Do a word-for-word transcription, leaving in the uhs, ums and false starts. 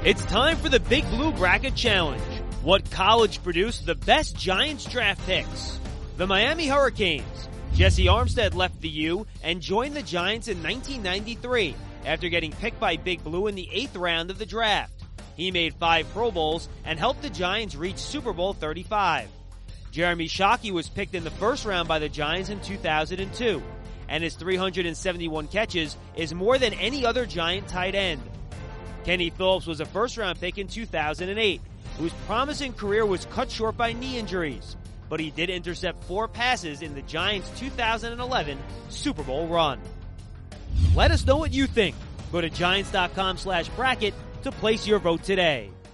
It's time for the Big Blue Bracket Challenge. What college produced the best Giants draft picks? The Miami Hurricanes. Jesse Armstead left the U and joined the Giants in nineteen ninety-three after getting picked by Big Blue in the eighth round of the draft. He made five Pro Bowls and helped the Giants reach Super Bowl thirty-five. Jeremy Shockey was picked in the first round by the Giants in two thousand two, and his three hundred seventy-one catches is more than any other Giant tight end. Kenny Phillips was a first-round pick in two thousand eight, whose promising career was cut short by knee injuries, but he did intercept four passes in the Giants' two thousand eleven Super Bowl run. Let us know what you think. Go to Giants.com slash bracket to place your vote today.